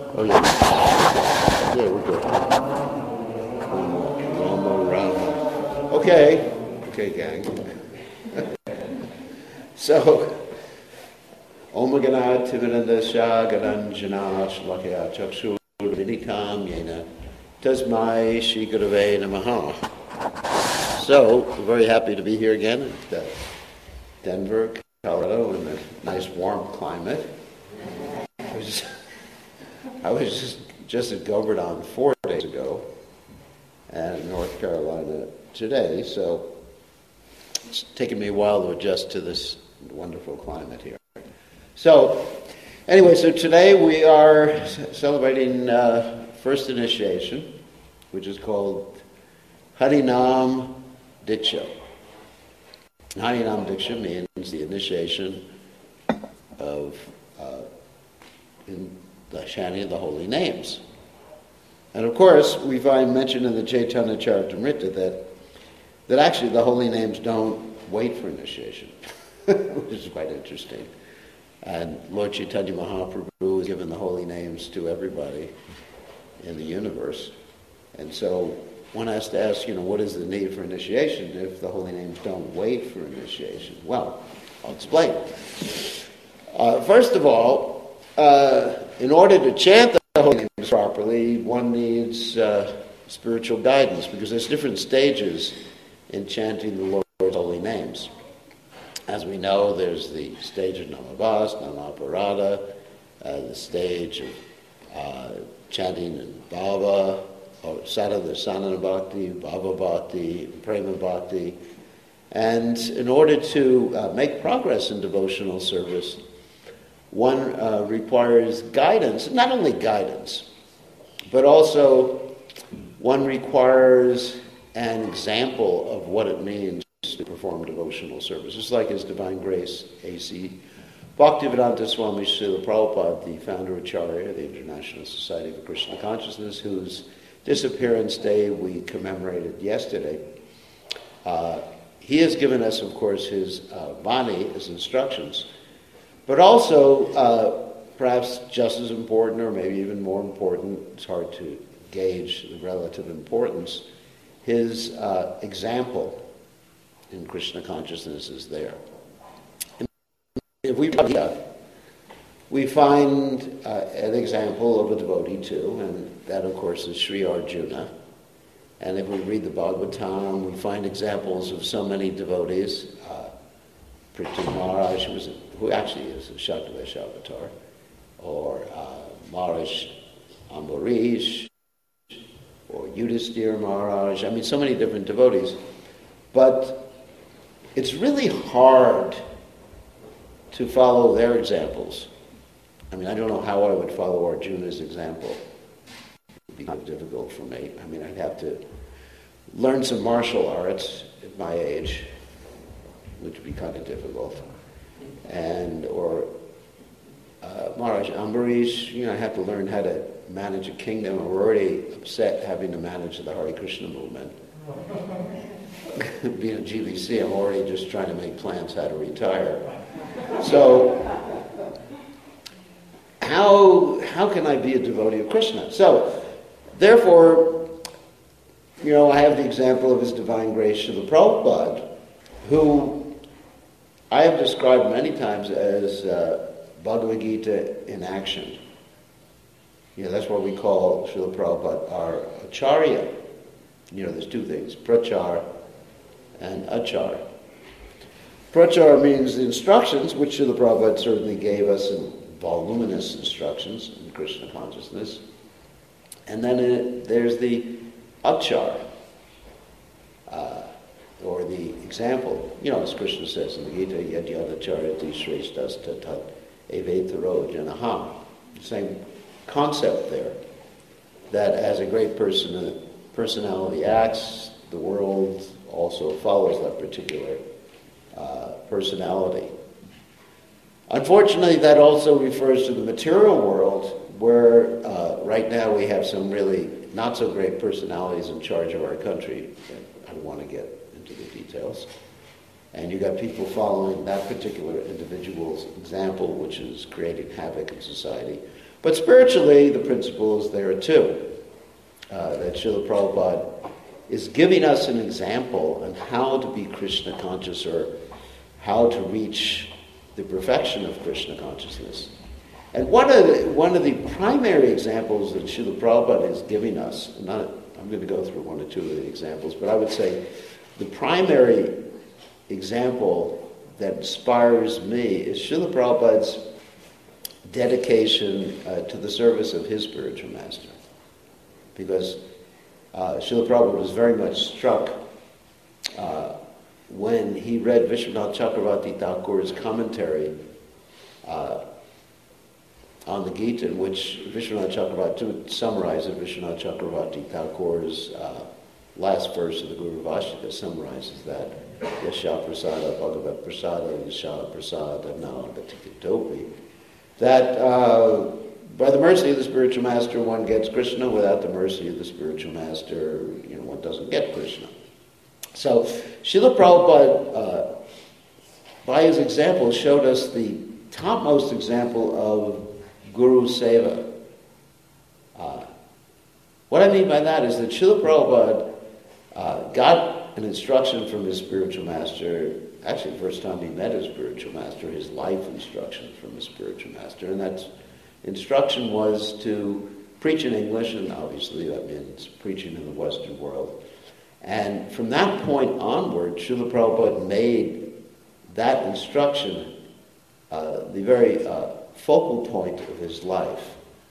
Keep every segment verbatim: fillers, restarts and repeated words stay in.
Oh, yeah. Yeah, we're good. Rama, Rama. Okay. Okay, gang. So, Om Ganat Tivinandasya Gananjana Shlakya Chakshur Vinitam Yena Tasmai Shri Gurave Namaha. So, we're very happy to be here again at uh, Denver, Colorado, in a nice warm climate. I was, I was just, just at Govardhan four days ago, and North Carolina today, so it's taken me a while to adjust to this wonderful climate here. So, anyway, so today we are c- celebrating uh, first initiation, which is called Harinam Diksha. Harinam Diksha means the initiation of uh, in the chanting of the holy names. And of course, we find mentioned in the Chaitanya Charitamrita that that actually the holy names don't wait for initiation, which is quite interesting. And Lord Chaitanya Mahaprabhu has given the holy names to everybody in the universe. And so one has to ask, you know, what is the need for initiation if the holy names don't wait for initiation? Well, I'll explain. Uh, first of all, uh, in order to chant the holy names properly, one needs uh, spiritual guidance, because there's different stages in chanting the Lord's holy names. As we know, there's the stage of Namabhas, Namaparada, uh, the stage of uh, chanting in Bhava, or Sada, the Sanana Bhakti, Bhava Bhakti, Prema Bhakti. And in order to uh, make progress in devotional service, one uh, requires guidance, not only guidance, but also one requires an example of what it means to perform devotional service. Just like His Divine Grace, A C Bhaktivedanta Swami Srila Prabhupada, the founder Acharya, the International Society for Krishna Consciousness, whose disappearance day we commemorated yesterday. Uh, he has given us, of course, his uh, Vani, his instructions, but also, uh, perhaps just as important, or maybe even more important, it's hard to gauge the relative importance, his uh, example in Krishna consciousness is there. And if we we find uh, an example of a devotee too, and that of course is Sri Arjuna. And if we read the Bhagavatam, we find examples of so many devotees. Uh, Prithu Maharaj, who, was a, who actually is a Shaktavesh avatar, or uh, Maharaj Ambarish, or Yudhisthira Maharaj. I mean, so many different devotees. But it's really hard to follow their examples. I mean, I don't know how I would follow Arjuna's example. It would be kind of difficult for me. I mean, I'd have to learn some martial arts at my age, which would be kind of difficult. And, or uh, Maharaj Ambarish, you know, I have to learn how to manage a kingdom. We're already upset having to manage the Hare Krishna movement. Being a G V C, I'm already just trying to make plans how to retire. So, how how can I be a devotee of Krishna? So, therefore, you know, I have the example of His Divine Grace Srila Prabhupada, who I have described many times as uh, Bhagavad Gita in action. You know, that's what we call Srila Prabhupada our Acharya. You know, there's two things, Prachar and Achar. Prachar means the instructions, which Srila Prabhupada certainly gave us in voluminous instructions in Krishna consciousness. And then it, there's the Achar, uh, or the example. You know, as Krishna says in the Gita, Yad Yad Acharati Shreshtas Tatat Evetaro Janaham. Same concept there, that as a great person, personality acts, the world also follows that particular uh, personality. Unfortunately, that also refers to the material world, where uh, right now we have some really not so great personalities in charge of our country. I don't want to get into the details. And you got people following that particular individual's example, which is creating havoc in society. But spiritually, the principle is there too. Uh, that Srila Prabhupada is giving us an example on how to be Krishna conscious, or how to reach the perfection of Krishna consciousness. And one of the, one of the primary examples that Srila Prabhupada is giving us, and not, I'm going to go through one or two of the examples, but I would say the primary example that inspires me is Srila Prabhupada's dedication uh, to the service of his spiritual master. Because uh, Srila Prabhupada was very much struck uh, when he read Vishwanath Chakravarti Thakur's commentary uh, on the Gita, in which Vishwanath Chakravarti, to summarize it, Vishwanath Chakravarti Thakur's uh, last verse of the Guru Vashika summarizes that. Yasha prasada bhagavat prasada yasha prasada nāgatikitopi. That uh, by the mercy of the spiritual master one gets Krishna, without the mercy of the spiritual master, you know, one doesn't get Krishna. So Srila Prabhupada, uh, by his example, showed us the topmost example of Guru Seva. Uh, what I mean by that is that Srila Prabhupada uh, got an instruction from his spiritual master, actually the first time he met his spiritual master, his life instruction from his spiritual master, and that instruction was to preach in English, and obviously that means preaching in the Western world. And from that point onward, Srila Prabhupada made that instruction uh, the very uh, focal point of his life.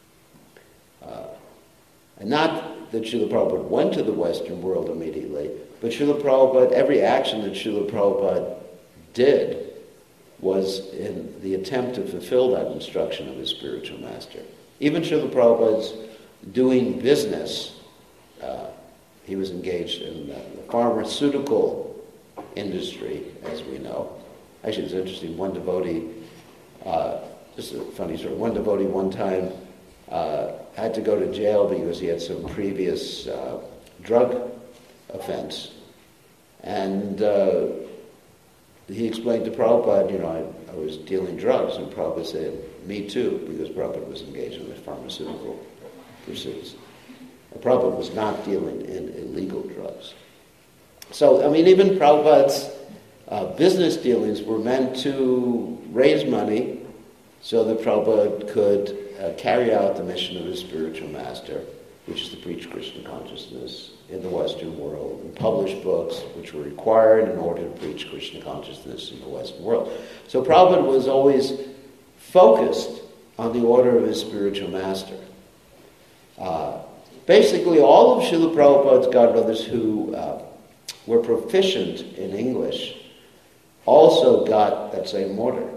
Uh, and not that Srila Prabhupada went to the Western world immediately, but Srila Prabhupada, every action that Srila Prabhupada did was in the attempt to fulfill that instruction of his spiritual master. Even Srila Prabhupada's doing business, uh, he was engaged in the pharmaceutical industry, as we know. Actually, it's interesting, one devotee, uh, just a funny story, one devotee one time uh, had to go to jail because he had some previous uh, drug offense. And uh, he explained to Prabhupada, you know, I, I was dealing drugs, and Prabhupada said, me too, because Prabhupada was engaged in the pharmaceutical pursuits. And Prabhupada was not dealing in illegal drugs. So, I mean, even Prabhupada's uh, business dealings were meant to raise money so that Prabhupada could uh, carry out the mission of his spiritual master, which is to preach Krishna consciousness in the Western world, and publish books which were required in order to preach Krishna consciousness in the Western world. So Prabhupada was always focused on the order of his spiritual master. Uh, basically, all of Srila Prabhupada's godbrothers who uh, were proficient in English also got that same order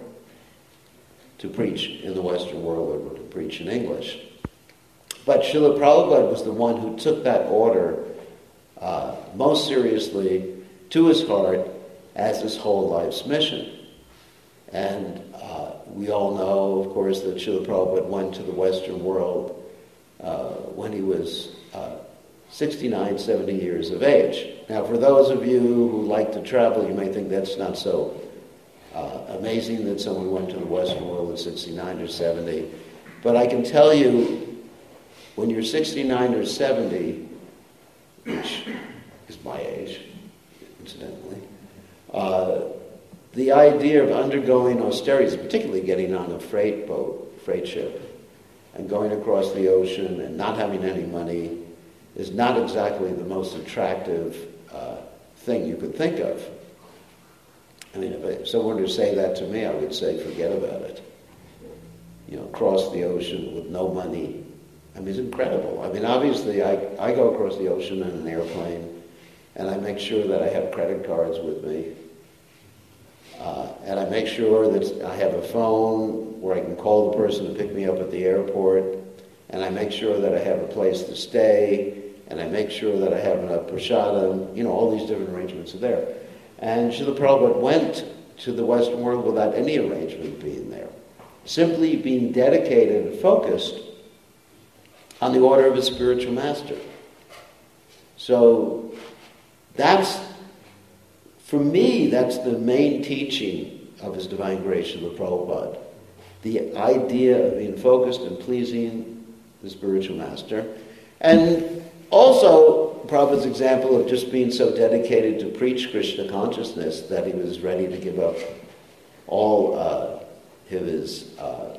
to preach in the Western world, or to preach in English. But Srila Prabhupada was the one who took that order uh, most seriously to his heart as his whole life's mission. And uh, we all know, of course, that Srila Prabhupada went to the Western world uh, when he was uh, sixty-nine, seventy years of age. Now, for those of you who like to travel, you may think that's not so uh, amazing that someone went to the Western world at sixty-nine or seventy. But I can tell you, when you're sixty-nine or seventy, which is my age, incidentally, uh, the idea of undergoing austerities, particularly getting on a freight boat, freight ship, and going across the ocean and not having any money, is not exactly the most attractive uh, thing you could think of. I mean, if someone were to say that to me, I would say, forget about it. You know, cross the ocean with no money. I mean, it's incredible. I mean, obviously, I, I go across the ocean in an airplane, and I make sure that I have credit cards with me. Uh, and I make sure that I have a phone where I can call the person to pick me up at the airport. And I make sure that I have a place to stay. And I make sure that I have enough prasadam. You know, all these different arrangements are there. And Srila Prabhupada went to the Western world without any arrangement being there. Simply being dedicated and focused on the order of his spiritual master. So that's, for me, that's the main teaching of His Divine Grace, Srila Prabhupada. the idea of being focused and pleasing the spiritual master. And also, Prabhupada's example of just being so dedicated to preach Krishna consciousness that he was ready to give up all uh, his uh,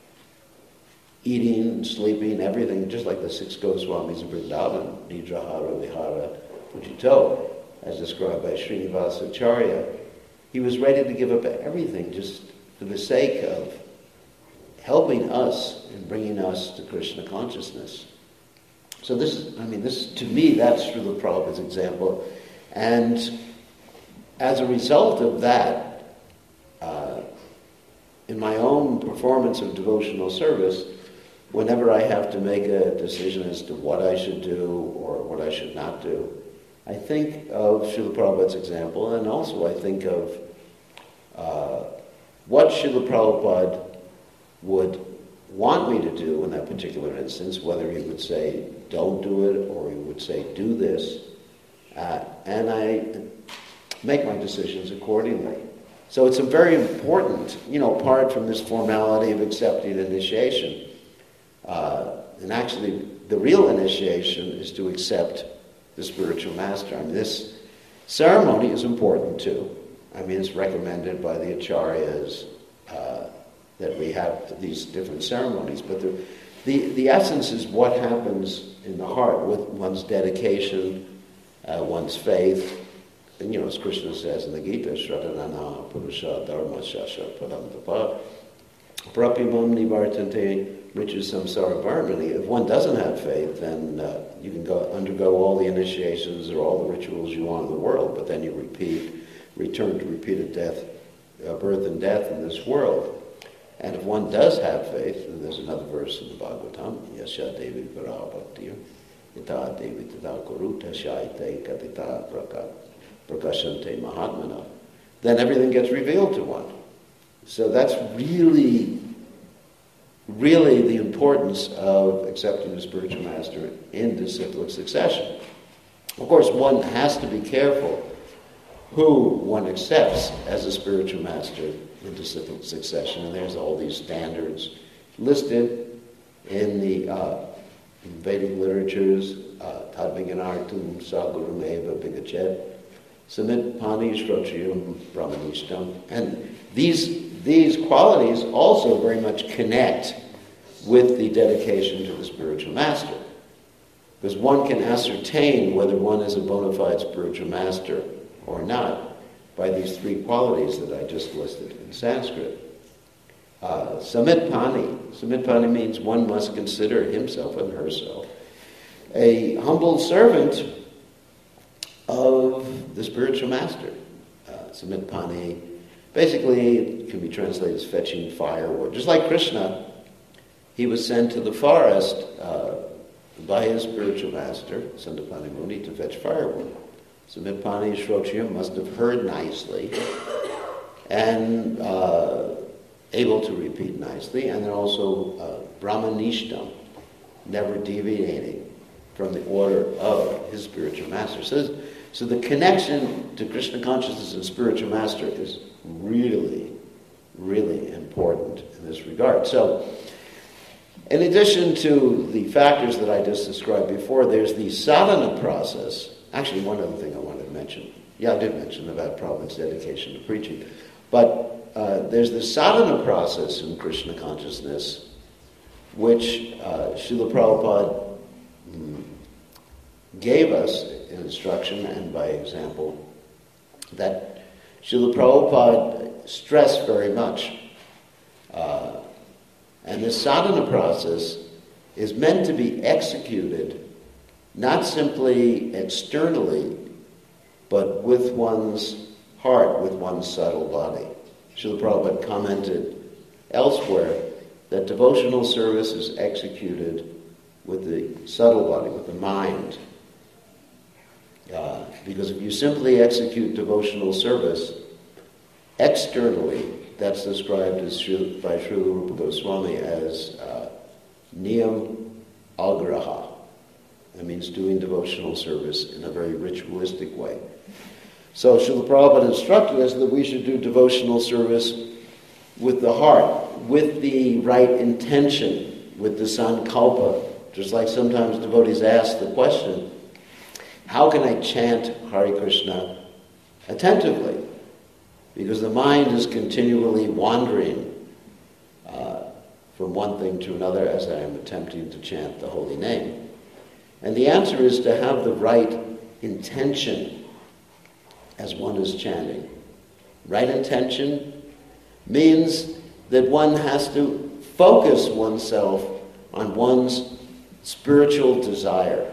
eating, sleeping, everything, just like the six Goswamis of Vrindavan, Nidrahara, Vihara, Pujito, as described by Srinivasa Acharya. He was ready to give up everything just for the sake of helping us and bringing us to Krishna consciousness. So this is, I mean, this to me, that's Srila Prabhupada's example. And as a result of that, uh, in my own performance of devotional service, whenever I have to make a decision as to what I should do or what I should not do, I think of Srila Prabhupada's example, and also I think of uh, what Srila Prabhupada would want me to do in that particular instance, whether he would say, don't do it, or he would say, do this, uh, and I make my decisions accordingly. So it's a very important, you know, apart from this formality of accepting initiation. Uh, and actually, the real initiation is to accept the spiritual master. I mean, this ceremony is important too. I mean, it's recommended by the acharyas uh, that we have these different ceremonies, but the, the the essence is what happens in the heart with one's dedication, uh, one's faith. And, you know, as Krishna says in the Gita, Shraddhanana Purusha Dharma Shasha Padamtapa Prapimam Nivartante Riches Samsara Bharmani. If one doesn't have faith, then uh, you can go undergo all the initiations or all the rituals you want in the world, but then you repeat, return to repeated death, uh, birth and death in this world. And if one does have faith, and there's another verse in the Bhagavatam, Yasha Devi Varabhaktir, Ita Devi Tata Kuruta Shaite Katita Prakashante Mahatmana, then everything gets revealed to one. So that's really, really the importance of accepting the spiritual master in disciplic succession. Of course, one has to be careful who one accepts as a spiritual master in disciplic succession, and there's all these standards listed in the uh, Vedic literatures, Tadviganartum Sagurumeva Bigachet, Samit Pani Shrotrium Brahmanishtam. And these these qualities also very much connect with the dedication to the spiritual master. Because one can ascertain whether one is a bona fide spiritual master or not by these three qualities that I just listed in Sanskrit. Uh, Samit Pani. Samit Pani means one must consider himself and herself a humble servant of the spiritual master. Uh, Samit Pani, basically, it can be translated as fetching firewood. Just like Krishna, he was sent to the forest uh, by his spiritual master, Sandapani Muni, to fetch firewood. Samit Pani Shrotriya must have heard nicely and uh, able to repeat nicely, and then also uh, Brahmanishtam, never deviating from the order of his spiritual master. So, so the connection to Krishna consciousness and spiritual master is really, really important in this regard. So, in addition to the factors that I just described before, there's the sadhana process. Actually, one other thing I wanted to mention. Yeah, I did mention about Prabhupada's dedication to preaching. But uh, there's the sadhana process in Krishna consciousness, which uh, Srila Prabhupada mm, gave us in instruction and by example, that Srila Prabhupada stressed very much. Uh, and this sadhana process is meant to be executed not simply externally, but with one's heart, with one's subtle body. Srila Prabhupada commented elsewhere that devotional service is executed with the subtle body, with the mind. Uh, because if you simply execute devotional service externally, that's described as by Srila Rupa Goswami as uh, niyam agraha. That means doing devotional service in a very ritualistic way. So Srila Prabhupada instructed us that we should do devotional service with the heart, with the right intention, with the sankalpa. Just like sometimes devotees ask the question, how can I chant Hare Krishna attentively? Because the mind is continually wandering uh, from one thing to another as I am attempting to chant the holy name. And the answer is to have the right intention as one is chanting. Right intention means that one has to focus oneself on one's spiritual desire.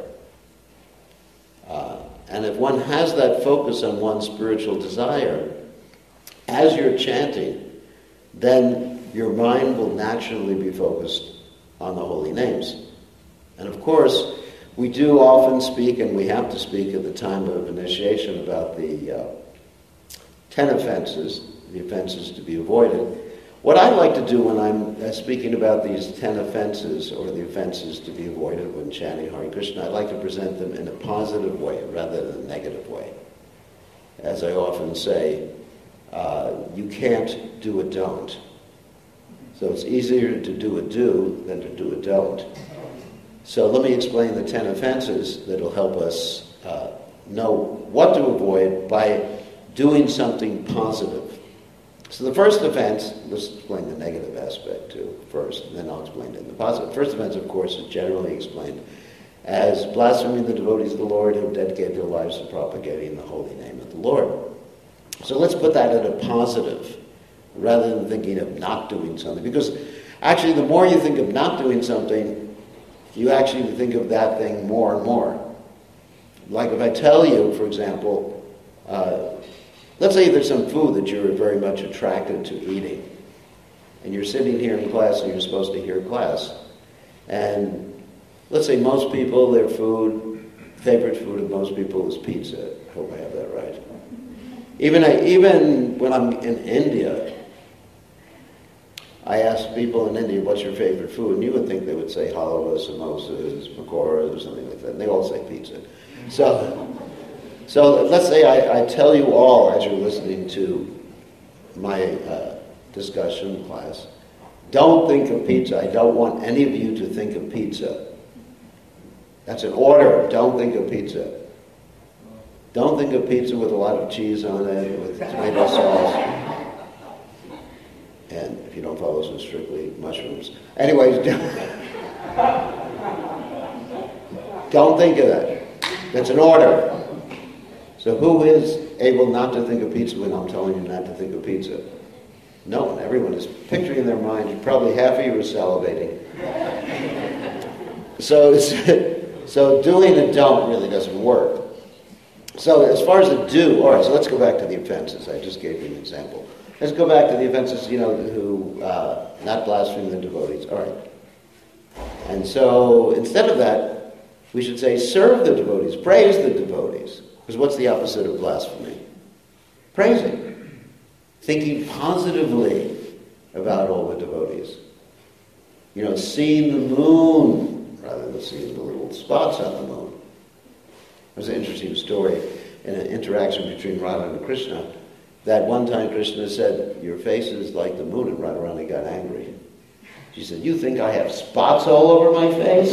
Uh, and if one has that focus on one's spiritual desire, as you're chanting, then your mind will naturally be focused on the holy names. And of course, we do often speak, and we have to speak at the time of initiation, about the uh, ten offenses, the offenses to be avoided. What I like to do when I'm uh, speaking about these ten offenses, or the offenses to be avoided when chanting Hare Krishna, I like to present them in a positive way rather than a negative way. As I often say, uh, you can't do a don't. So it's easier to do a do than to do a don't. So let me explain the ten offenses that will help us uh, know what to avoid by doing something positive. So the first offense, let's explain the negative aspect too first, and then I'll explain it in the positive. First offense, of course, is generally explained as blaspheming the devotees of the Lord who have dedicated their lives to propagating the holy name of the Lord. So let's put that at a positive, rather than thinking of not doing something. Because actually, the more you think of not doing something, you actually think of that thing more and more. Like if I tell you, for example, uh, let's say there's some food that you're very much attracted to eating, and you're sitting here in class and you're supposed to hear class. And let's say most people, their food, favorite food of most people is pizza. I hope I have that right. Even, I, even when I'm in India, I ask people in India, what's your favorite food? And you would think they would say halwa, samosas, pakoras, or something like that. And they all say pizza. So, so let's say I, I tell you all, as you're listening to my uh, discussion class, don't think of pizza. I don't want any of you to think of pizza. That's an order. Don't think of pizza. Don't think of pizza with a lot of cheese on it, with tomato sauce. And if you don't follow so strictly, mushrooms. Anyways, don't, don't think of that. That's an order. So who is able not to think of pizza when I'm telling you not to think of pizza? No one. Everyone is picturing in their mind. Probably half of you are salivating. So, so doing a don't really doesn't work. So as far as a do, all right, so let's go back to the offenses. I just gave you an example. Let's go back to the offenses, you know, who, uh, not blaspheme the devotees. All right. And so instead of that, we should say serve the devotees, praise the devotees. Because what's the opposite of blasphemy? Praising. Thinking positively about all the devotees. You know, seeing the moon rather than seeing the little spots on the moon. There's an interesting story in an interaction between Radha and Krishna. That one time Krishna said, your face is like the moon, and Radharani got angry. She said, you think I have spots all over my face?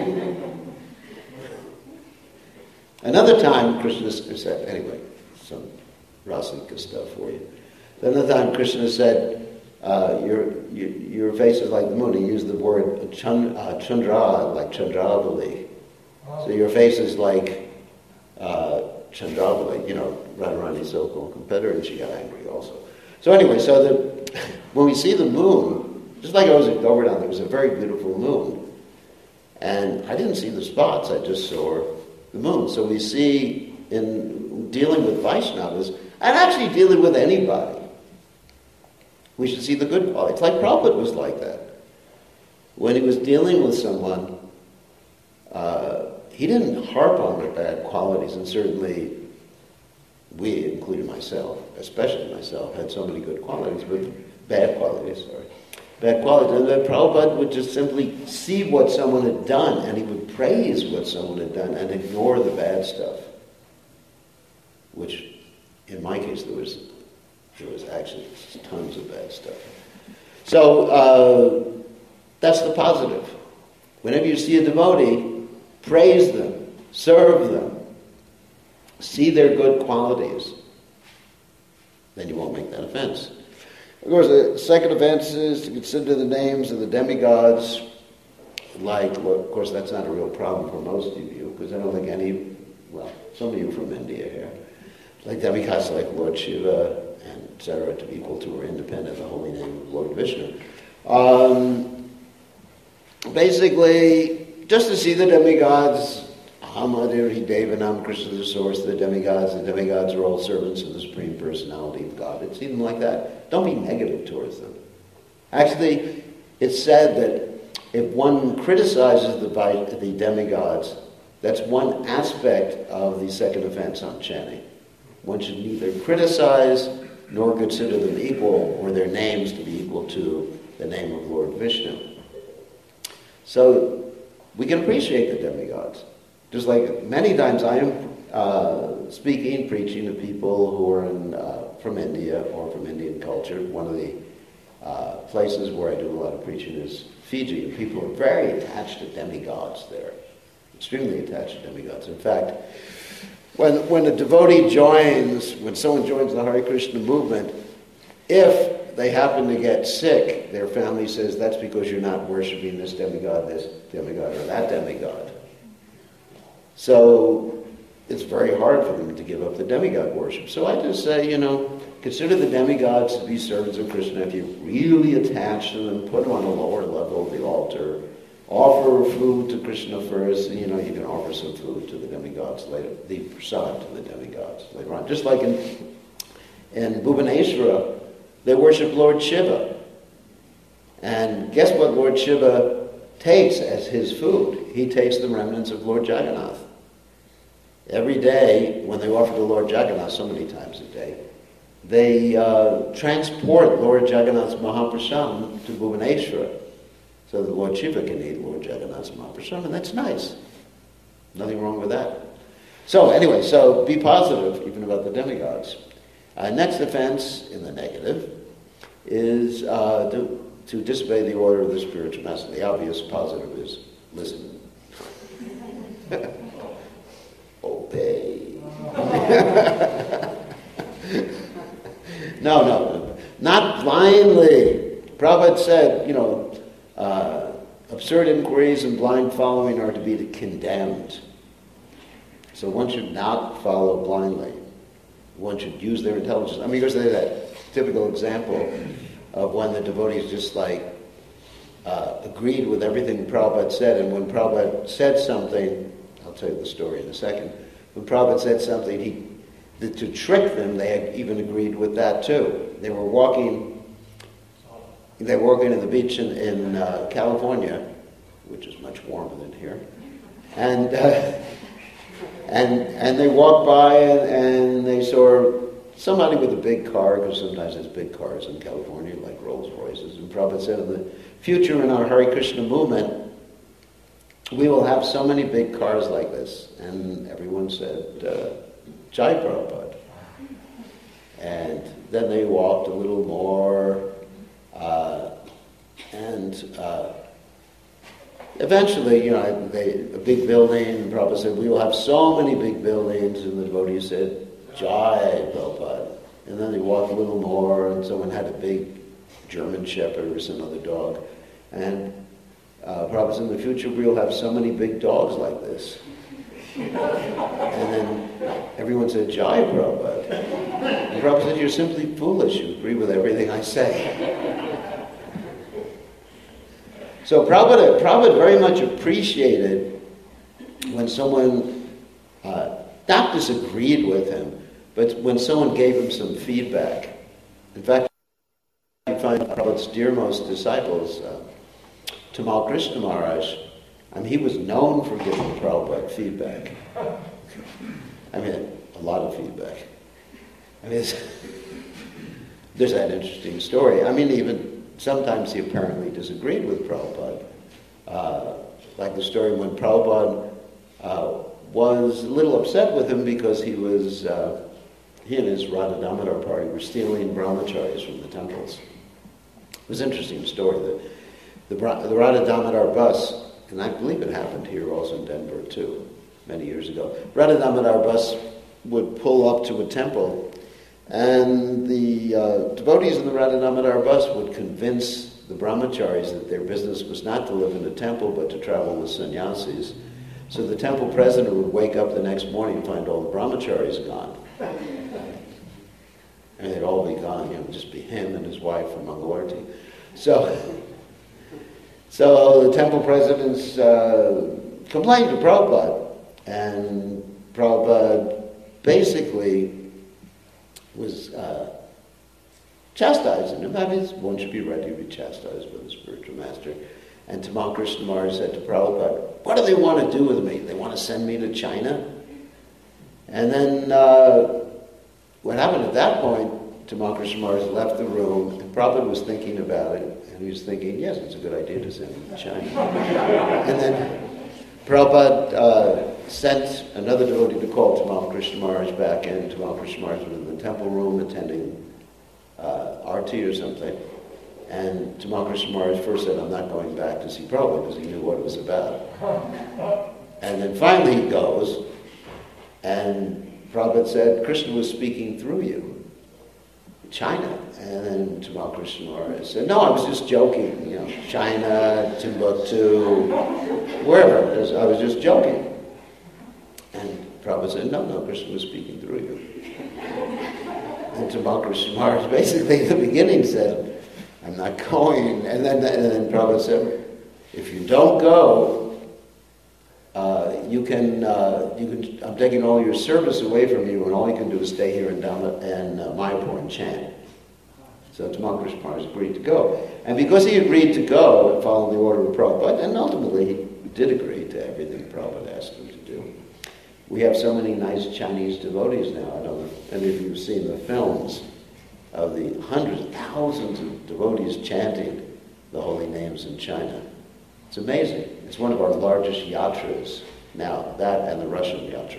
Another time Krishna said, anyway, some Rasika stuff for you. Another time Krishna said, uh, your, your your face is like the moon. He used the word chand, uh, Chandra, like Chandravali. So your face is like uh, Chandravali, you know, Radharani's so-called competitor, and she got angry also. So anyway, so the, when we see the moon, just like I was at Govardhan, there was a very beautiful moon. And I didn't see the spots, I just saw the moon. So we see in dealing with Vaishnavas, and actually dealing with anybody, we should see the good qualities. Like Prabhupada was like that. When he was dealing with someone, uh, he didn't harp on their bad qualities, and certainly we, including myself, especially myself, had so many good qualities, but bad qualities, sorry. Bad qualities. And then Prabhupada would just simply see what someone had done, and he would praise what someone had done and ignore the bad stuff. Which, in my case, there was there was actually tons of bad stuff. So uh, that's the positive. Whenever you see a devotee, praise them, serve them, see their good qualities, then you won't make that offense. Of course, the second offense is to consider the names of the demigods like, well, of course, that's not a real problem for most of you, because I don't think any, well, some of you from India here, like demigods like Lord Shiva and et cetera, to be equal to or independent of the holy name of Lord Vishnu. Um, basically, just to see the demigods, Ahamadir, Devanam, Krishna is the source of the demigods. The demigods are all servants of the Supreme Personality of God. It's even like that. Don't be negative towards them. Actually, it's said that if one criticizes the, the demigods, that's one aspect of the second offense on chanting. One should neither criticize nor consider them equal, or their names to be equal to the name of Lord Vishnu. So we can appreciate the demigods. Just like many times I am uh, speaking, preaching to people who are in, uh, from India or from Indian culture. One of the uh, places where I do a lot of preaching is Fiji, and people are very attached to demigods there. Extremely attached to demigods. In fact, when when a devotee joins, when someone joins the Hare Krishna movement, if they happen to get sick, their family says, that's because you're not worshiping this demigod, this demigod, or that demigod. So it's very hard for them to give up the demigod worship. So I just say, you know, consider the demigods to be servants of Krishna. If you're really attached to them, put them on a lower level of the altar. Offer food to Krishna first, and you know, you can offer some food to the demigods later, the prasad to the demigods later on. Just like in, in Bhubaneswara, they worship Lord Shiva. And guess what Lord Shiva takes as his food? He takes the remnants of Lord Jagannath. Every day, when they offer to Lord Jagannath, so many times a day, they uh, transport Lord Jagannath's Mahaprasad to Bhubaneswara, so that Lord Shiva can eat Lord Jagannath's Mahaprasad, and that's nice. Nothing wrong with that. So anyway, so be positive even about the demigods. Uh, next offense, in the negative, is uh, to, to disobey the order of the spiritual master. The obvious positive is listen. Obey. no, no, no. Not blindly. Prabhupada said, you know, Uh, absurd inquiries and blind following are to be condemned. So one should not follow blindly. One should use their intelligence. I mean, because there's that typical example of when the devotees just like uh, agreed with everything Prabhupada said, and when Prabhupada said something, I'll tell you the story in a second, when Prabhupada said something, he, to trick them, they had even agreed with that too. They were walking They were working at the beach in, in uh, California, which is much warmer than here, and uh, and and they walked by and, and they saw somebody with a big car, because sometimes there's big cars in California, like Rolls Royces. And Prabhupada said, in the future in our Hare Krishna movement, we will have so many big cars like this. And everyone said, uh, Jai Prabhupada. And then they walked a little more. Uh, and uh, eventually, you know, they, a big building, and Prabhupada said, we will have so many big buildings, and the devotee said, Jai Prabhupada. And then they walked a little more, and someone had a big German Shepherd or some other dog. And uh, Prabhupada said, in the future, we will have so many big dogs like this. And then everyone said, Jai Prabhupada. And Prabhupada said, you're simply foolish. You agree with everything I say. So Prabhupada, Prabhupada very much appreciated when someone uh, not disagreed with him, but when someone gave him some feedback. In fact, you find Prabhupada's dearmost disciples, uh, Tamal Krishna Maharaj, I mean, he was known for giving Prabhupada feedback. I mean, a lot of feedback. I mean, there's that interesting story. I mean, even sometimes he apparently disagreed with Prabhupada. Uh, like the story when Prabhupada uh, was a little upset with him because he was, uh, he and his Radha Damodar party were stealing brahmacharis from the temples. It was an interesting story. The, the, the Radha Damodar bus, and I believe it happened here also in Denver too, many years ago. Radha Damodar bus would pull up to a temple, and the uh, devotees in the Radha Damodar bus would convince the brahmacharis that their business was not to live in a temple but to travel with sannyasis. So the temple president would wake up the next morning and find all the brahmacharis gone. And they'd all be gone, you know, just be him and his wife from Mangalarti. So, so the temple presidents uh, complained to Prabhupada, and Prabhupada basically was uh, chastising him. I mean, one should be ready to be chastised by the spiritual master. And Tamal Krishna Maharaj said to Prabhupada, what do they want to do with me? They want to send me to China? And then uh, what happened at that point, Tamal Krishna Maharaj left the room, and Prabhupada was thinking about it, and he was thinking, yes, it's a good idea to send him to China. And then Prabhupada uh, sent another devotee to call Tamal Krishna Maharaj back in. Tamal Krishna Maharaj was in the temple room attending uh, arti or something. And Tamal Krishna Maharaj first said, I'm not going back to see Prabhupada, because he knew what it was about. And then finally he goes, and Prabhupada said, Krishna was speaking through you. China. And then Tamal Krishna Maharaj said, no, I was just joking. You know, China, Timbuktu, wherever. I was just joking. And Prabhupada said, no, no, Krishna was speaking through you. And Tamal Krishna Maharaj basically in the beginning said, I'm not going. And then, and then Prabhupada said, if you don't go, Uh, you can, uh, you can. I'm taking all your service away from you, and all you can do is stay here in Dhamma and uh, Mayapur and chant. So Tamal Krishna Maharaj agreed to go, and because he agreed to go and follow the order of Prabhupada, and ultimately he did agree to everything Prabhupada asked him to do. We have so many nice Chinese devotees now. I don't know if any of you have seen the films of the hundreds, thousands of devotees chanting the holy names in China. It's amazing. It's one of our largest yatras now, that and the Russian yatra.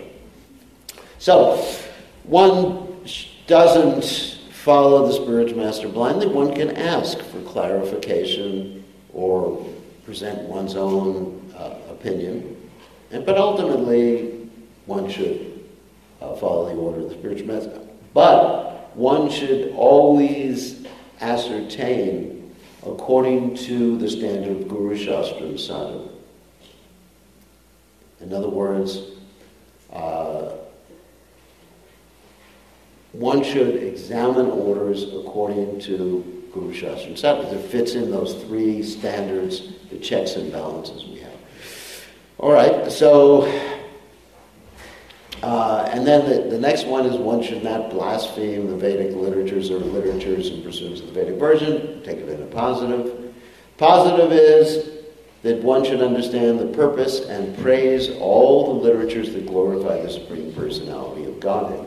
So, one doesn't follow the spiritual master blindly. One can ask for clarification or present one's own uh, opinion. And, but ultimately, one should uh, follow the order of the spiritual master. But one should always ascertain according to the standard of Guru, Shastra, and Sadhu. In other words, uh, one should examine orders according to Guru, Shastra, and Sadhu. It fits in those three standards, the checks and balances we have. All right, so, uh, and then the, the next one is one should not blaspheme the Vedic literatures or literatures in pursuit of the Vedic version. Take it in a positive. Positive is that one should understand the purpose and praise all the literatures that glorify the Supreme Personality of Godhead.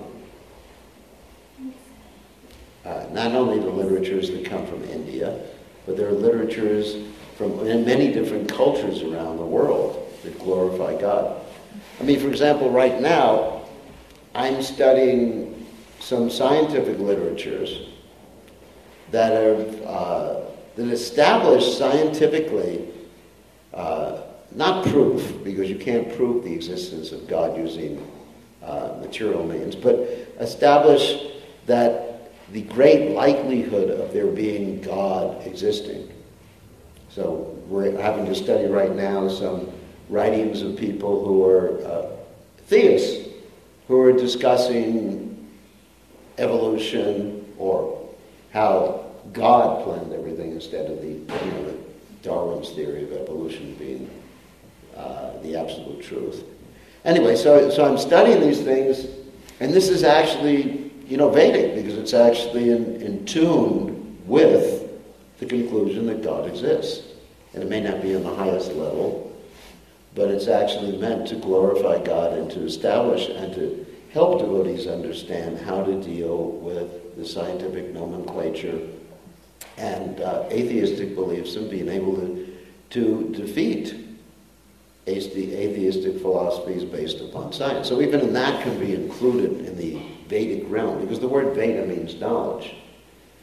Uh, not only the literatures that come from India, but there are literatures from in many different cultures around the world that glorify God. I mean, for example, right now, I'm studying some scientific literatures that are uh, that establish scientifically, uh, not proof, because you can't prove the existence of God using uh, material means, but establish that the great likelihood of there being God existing. So we're having to study right now some writings of people who are uh, theists, who are discussing evolution or how God planned everything instead of the, you know, the Darwin's theory of evolution being uh, the absolute truth. Anyway, so so I'm studying these things, and this is actually, you know, Vedic, because it's actually in, in tune with the conclusion that God exists. And it may not be on the highest level, but it's actually meant to glorify God and to establish and to help devotees understand how to deal with the scientific nomenclature and uh, atheistic beliefs and being able to, to defeat atheistic philosophies based upon science. So even in that can be included in the Vedic realm, because the word Veda means knowledge.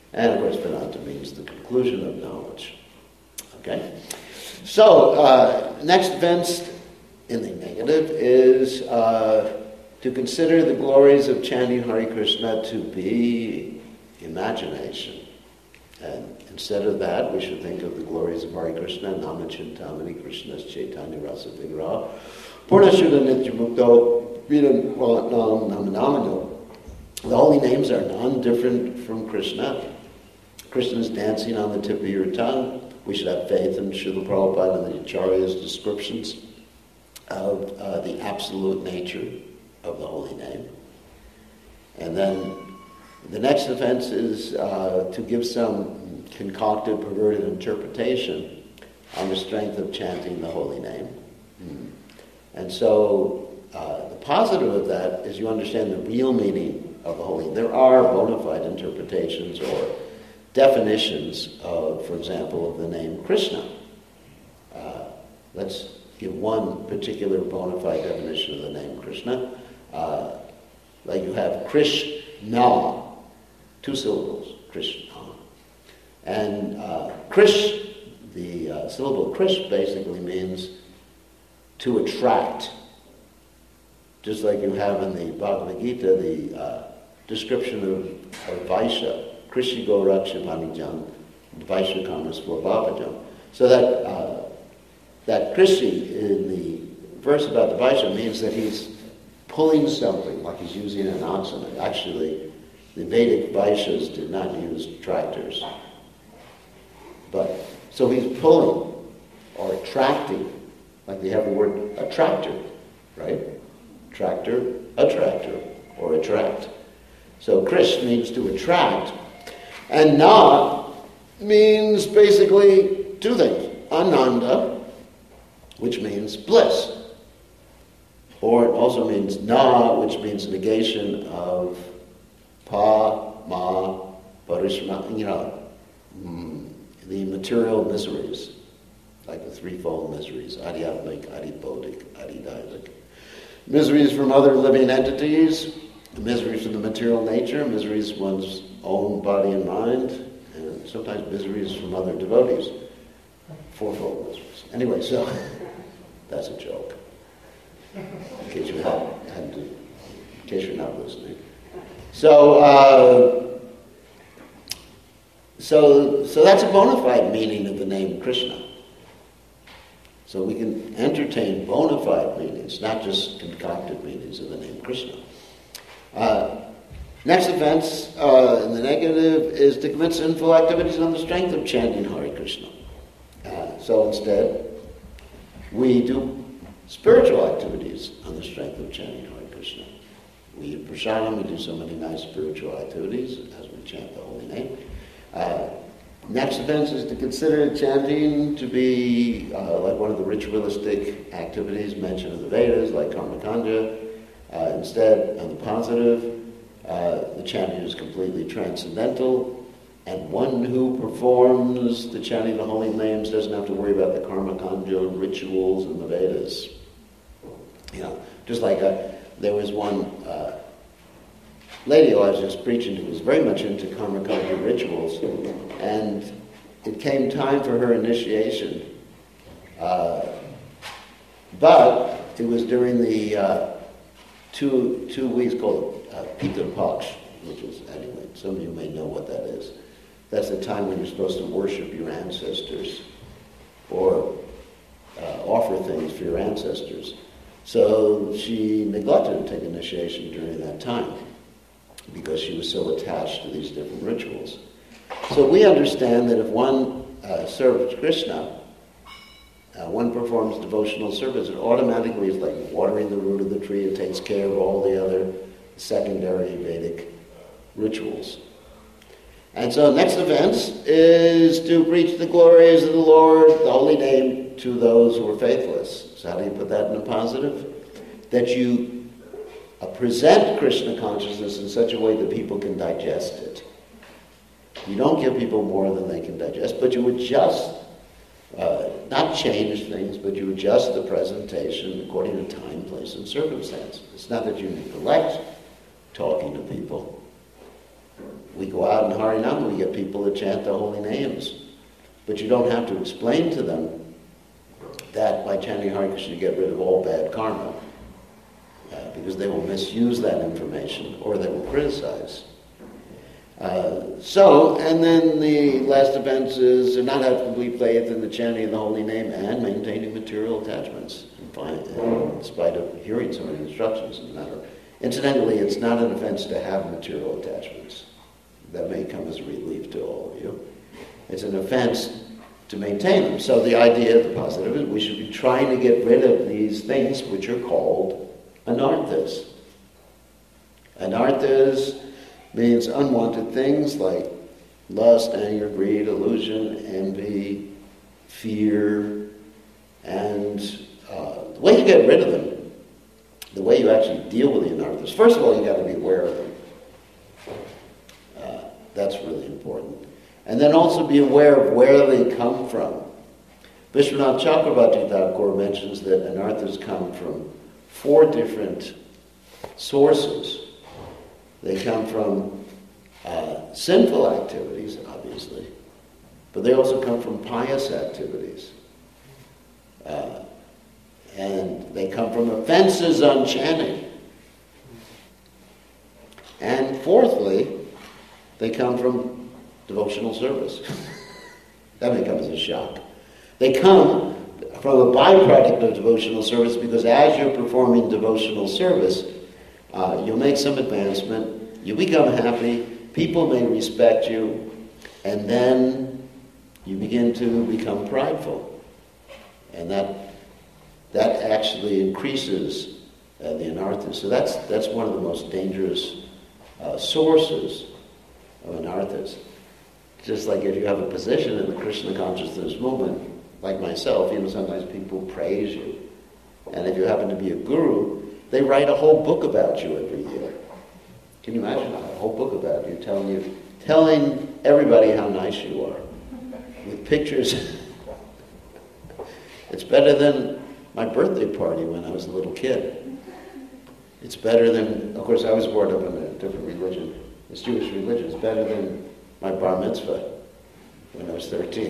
And of course, Vedanta means the conclusion of knowledge. Okay? So, uh, next event in the negative is uh, to consider the glories of chanting Hare Krishna to be imagination. And instead of that, we should think of the glories of Hare Krishna, Namachintamani Krishna's Chaitanya Rasa Vigraha, Purnashuddha Nityamukto, Viram Nam Namanamano. The holy names are non-different from Krishna. Krishna is dancing on the tip of your tongue. We should have faith in Srila Prabhupada and the Acharya's descriptions of uh, the absolute nature of the holy name. And then the next offense is uh, to give some concocted, perverted interpretation on the strength of chanting the holy name. Mm. And so uh, the positive of that is you understand the real meaning of the holy name. There are bona fide interpretations or definitions of, for example, of the name Krishna. Uh, let's give one particular bona fide definition of the name Krishna. Uh, like you have Krishna, two syllables, Krishna. And uh, Krish, the uh, syllable Krish basically means to attract. Just like you have in the Bhagavad Gita, the uh, description of, of Vaishya, Krishigo Rakshapanijam, Vaishya Kamas Svabhavajam. So that uh, that Krishi in the verse about the Vaishya means that he's pulling something, like he's using an oxen. Actually, the Vedic Vaishyas did not use tractors. But, so he's pulling or attracting, like they have the word attractor, right? Tractor, attractor, or attract. So Krish means to attract, and Na means basically two things. Ananda, which means bliss. Or it also means Na, which means negation of Pa, Ma, Parishma, you know, mm, the material miseries, like the threefold miseries, Adhyatmic, Adhibodhic, Adhidaivic. Miseries from other living entities, miseries from the material nature, miseries from one's own body and mind, and sometimes miseries from other devotees. Fourfold miseries. Anyway, so that's a joke. In case you hadn't, hadn't in case you're not listening. So, uh, so, so that's a bona fide meaning of the name Krishna. So we can entertain bona fide meanings, not just concocted meanings of the name Krishna. Uh, next offense uh, in the negative is to commit sinful activities on the strength of chanting Hare Krishna. Uh, so instead, we do spiritual activities on the strength of chanting Hare Krishna. We eat prasadam, we do so many nice spiritual activities as we chant the holy name. Uh, next offense is to consider chanting to be uh, like one of the ritualistic activities mentioned in the Vedas, like Karmakanda. Uh, instead, on the positive, uh, the chanting is completely transcendental, and one who performs the chanting of the holy names doesn't have to worry about the Karmakanda rituals in the Vedas. You know, just like a, there was one uh, lady who I was just preaching to who was very much into Karmakanda rituals, and it came time for her initiation. Uh, but it was during the uh, two two weeks called uh, Pita Paksh, which is, anyway, some of you may know what that is. That's the time when you're supposed to worship your ancestors or uh, offer things for your ancestors. So she neglected to take initiation during that time because she was so attached to these different rituals. So we understand that if one uh, serves Krishna, uh, one performs devotional service, it automatically is like watering the root of the tree. It takes care of all the other secondary Vedic rituals. And so next offense is to preach the glories of the Lord, the holy name, to those who are faithless. So how do you put that in a positive? That you uh, present Krishna consciousness in such a way that people can digest it. You don't give people more than they can digest, but you adjust, uh, not change things, but you adjust the presentation according to time, place, and circumstance. It's not that you neglect talking to people. We go out in Harinam, we get people to chant the holy names. But you don't have to explain to them that by chanting Hare Krishna you get rid of all bad karma. Uh, because they will misuse that information or they will criticize. Uh, so, and then the last offense is to not have complete faith in the chanting of the holy name and maintaining material attachments, in, fine, in spite of hearing so many instructions in the matter. Incidentally, it's not an offense to have material attachments. That may come as a relief to all of you. It's an offense to maintain them. So the idea, the positive, is we should be trying to get rid of these things which are called anarthas. Anarthas means unwanted things like lust, anger, greed, illusion, envy, fear, and uh, the way you get rid of them, the way you actually deal with the anarthas, first of all, you got to be aware of them. Uh, that's really important. And then also be aware of where they come from. Vishwanath Chakravarti Thakur mentions that anarthas come from four different sources. They come from uh, sinful activities, obviously, but they also come from pious activities. Uh, and they come from offenses on chanting. And fourthly, they come from devotional service. That may come as a shock. They come from a byproduct of devotional service because as you're performing devotional service, uh, you'll make some advancement, you become happy, people may respect you, and then you begin to become prideful. And that that actually increases uh, the anarthas. So that's that's one of the most dangerous uh, sources of anarthas. Just like if you have a position in the Krishna consciousness movement, like myself, you know, sometimes people praise you. And if you happen to be a guru, they write a whole book about you every year. Can you imagine a whole book about you, telling you, telling everybody how nice you are, with pictures. It's better than my birthday party when I was a little kid. It's better than, of course, I was brought up in a different religion. It's Jewish religion. It's better than my bar mitzvah when I was thirteen.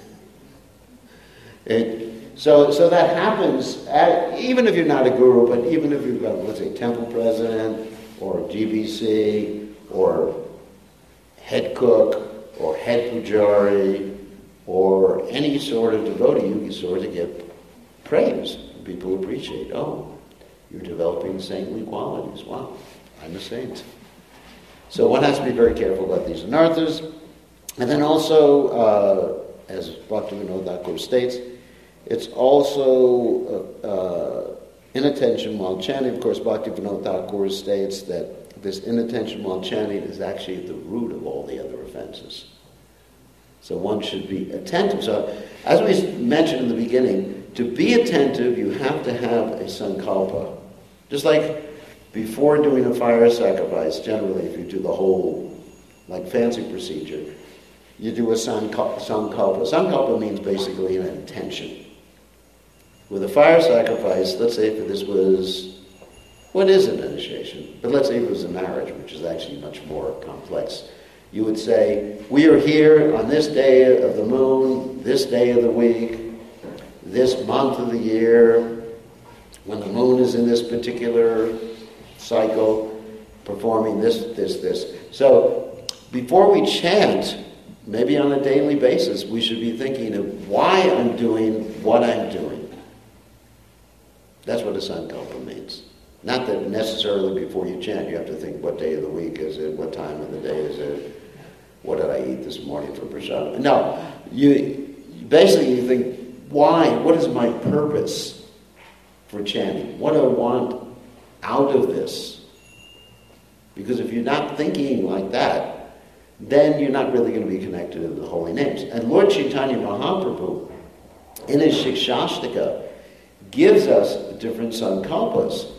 It, so, so that happens, at, even if you're not a guru, but even if you're, let's say, temple president, or G B C, or head cook, or head pujari, or any sort of devotee, you sort of get praise. People appreciate, oh, you're developing saintly qualities. Wow, I'm a saint. So one has to be very careful about these anarthas. And then also, uh, as Bhaktivinoda Thakur states, it's also uh, uh, inattention while chanting. Of course, Bhaktivinoda Thakur states that this inattention while chanting is actually at the root of all the other offenses. So one should be attentive. So, as we mentioned in the beginning, to be attentive, you have to have a sankalpa. Just like before doing a fire sacrifice, generally, if you do the whole, like, fancy procedure, you do a sankalpa. Sankalpa means basically an intention. With a fire sacrifice, let's say if this was, what is an initiation? But let's say if it was a marriage, which is actually much more complex. You would say, we are here on this day of the moon, this day of the week, this month of the year, when the moon is in this particular cycle, performing this, this, this. So, before we chant, maybe on a daily basis, we should be thinking of why I'm doing what I'm doing. That's what a sankalpa means. Not that necessarily before you chant you have to think what day of the week is it, what time of the day is it, what did I eat this morning for prasad. No, you basically you think, why? What is my purpose for chanting? What do I want out of this? Because if you're not thinking like that, then you're not really going to be connected to the holy names. And Lord Chaitanya Mahaprabhu, in his Shikshashtaka, gives us different sankalpas.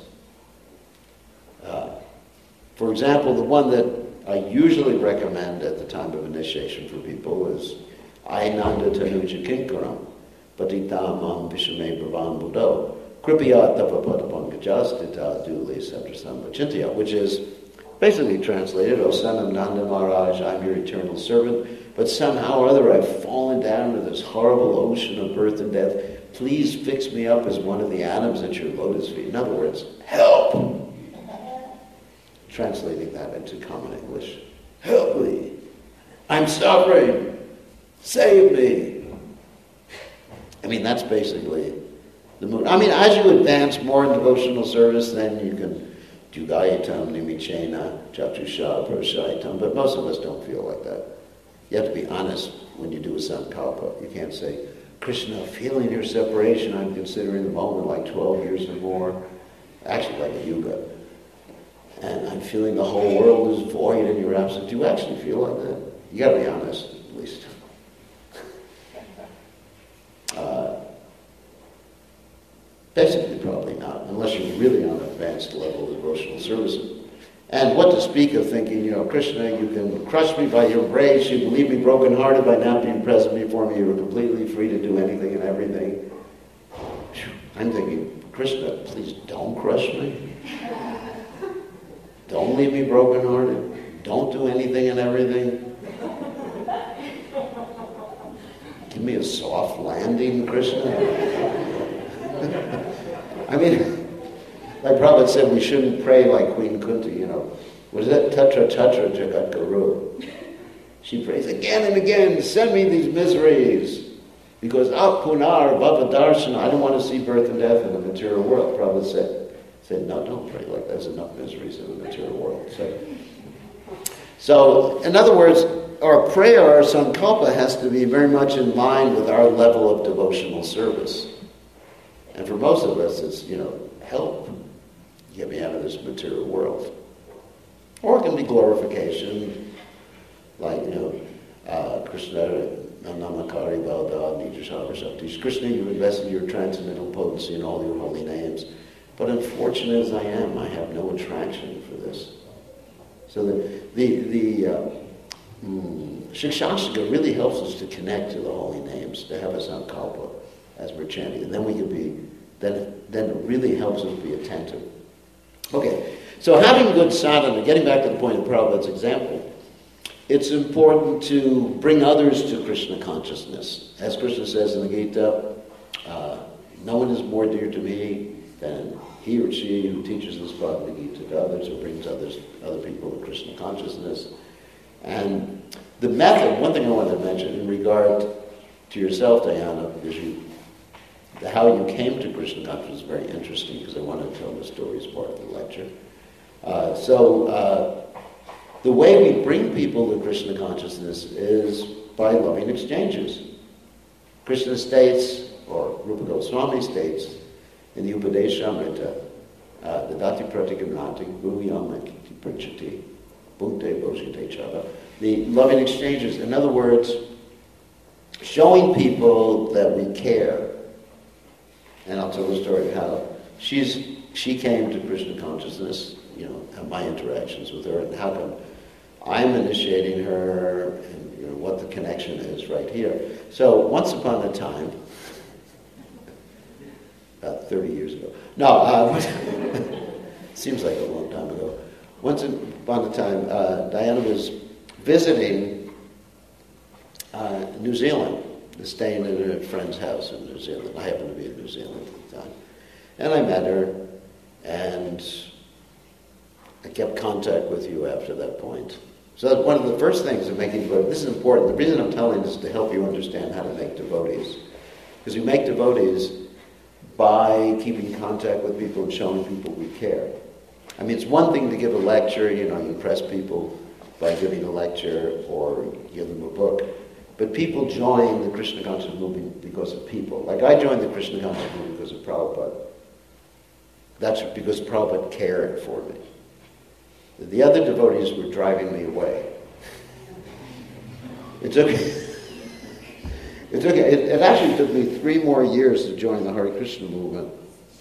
Uh, for example, the one that I usually recommend at the time of initiation for people is Ainanda Tanuja Kinkaram, Patitamam Vishame Bhavan Buddho, Kripaya Tavapada Pankajas Tita Duli Sadrasam Vachintya, which is, Basically translated, O son of Nanda Maharaj, I'm your eternal servant, but somehow or other I've fallen down into this horrible ocean of birth and death. Please fix me up as one of the atoms at your lotus feet. In other words, help! Translating that into common English. Help me! I'm suffering! Save me! I mean, that's basically the mood. I mean, as you advance more in devotional service, then you can do Gayatam, Nimichena, Chatusha, Proshaitam, but most of us don't feel like that. You have to be honest when you do a Sankalpa. You can't say, Krishna, feeling your separation, I'm considering the moment like twelve years or more, actually like a yuga. And I'm feeling the whole world is void and you're absent. Do you actually feel like that? You got to be honest, at least. Uh, basically, probably not, unless you're really on an advanced level of devotional service. And what to speak of thinking, you know, Krishna, you can crush me by your grace, you can leave me brokenhearted by not being present before me, you're completely free to do anything and everything. I'm thinking, Krishna, please don't crush me. Don't leave me brokenhearted. Don't do anything and everything. Give me a soft landing, Krishna. I mean, like Prabhupada said, we shouldn't pray like Queen Kunti, you know. What is that? Tatra Tatra Jagat Guru. She prays again and again, send me these miseries. Because Apunar Bhava Darshana, I don't want to see birth and death in the material world. Prabhupada said, said, no, don't pray like that. There's enough miseries in the material world. So, so in other words, our prayer, our sankalpa, has to be very much in line with our level of devotional service. And for most of us, it's, you know, help. Get me out of this material world. Or it can be glorification, like, you know, uh, Krishna, Namakari Valda, Nijashava Shakti. Krishna, you invest in your transcendental potency in all your holy names. But unfortunate as I am, I have no attraction for this. So the the, the uh, mm, Shikshashika really helps us to connect to the holy names, to have a sankalpa as we're chanting. And then we can be, then, then it really helps us be attentive. Okay, so having good sadhana, getting back to the point of Prabhupada's example, it's important to bring others to Krishna consciousness. As Krishna says in the Gita, uh, no one is more dear to me than he or she who teaches this Bhagavad Gita to others or brings others, other people to Krishna consciousness. And the method, one thing I wanted to mention in regard to yourself, Diana, because you, how you came to Krishna consciousness is very interesting because I want to tell the story as part of the lecture. Uh, so uh, the way we bring people to Krishna consciousness is by loving exchanges. Krishna states, or Rupa Goswami states, in the Upadeshamrita, uh, the Dati Pratigamnati, Bhuyamaki Princhati, Bhunte Bhoshite Chava, the loving exchanges. In other words, showing people that we care. And I'll tell the story of how she's she came to Krishna consciousness, you know, and my interactions with her, and how come I'm initiating her, and you know, what the connection is right here. So once upon a time, about thirty years ago. No, uh, seems like a long time ago. Once upon a time, uh, Diana was visiting uh, New Zealand, staying at a friend's house in New Zealand. I happened to be in New Zealand at the time. And I met her, and I kept contact with you after that point. So that's one of the first things of making devotees. This is important. The reason I'm telling this is to help you understand how to make devotees. Because we make devotees by keeping contact with people and showing people we care. I mean, it's one thing to give a lecture, you know, you impress people by giving a lecture or give them a book. But people join the Krishna consciousness movement because of people. Like I joined the Krishna consciousness movement because of Prabhupada. That's because Prabhupada cared for me. The other devotees were driving me away. It took, it took, it, it actually took me three more years to join the Hare Krishna movement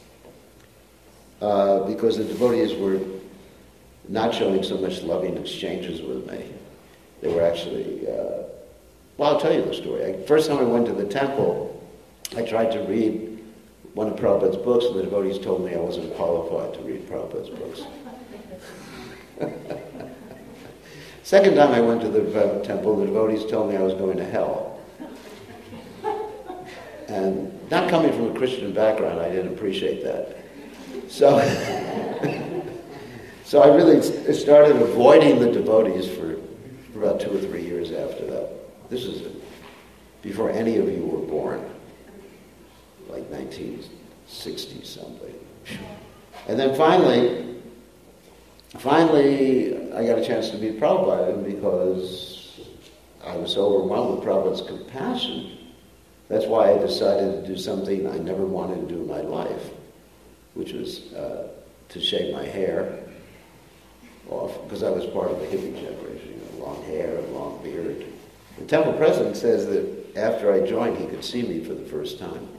uh, because the devotees were not showing so much loving exchanges with me. They were actually, uh, well, I'll tell you the story. I, first time I went to the temple, I tried to read one of Prabhupada's books, and the devotees told me I wasn't qualified to read Prabhupada's books. Second time I went to the dev- temple, the devotees told me I was going to hell. And not coming from a Christian background, I didn't appreciate that. So, so I really started avoiding the devotees for, for about two or three years after that. This is before any of you were born, like nineteen sixty something. And then finally, finally, I got a chance to meet Prabhupada because I was so overwhelmed with Prabhupada's compassion. That's why I decided to do something I never wanted to do in my life, which was uh, to shave my hair off, because I was part of the hippie generation, you know, long hair, long beard. The temple president says that after I joined, he could see me for the first time.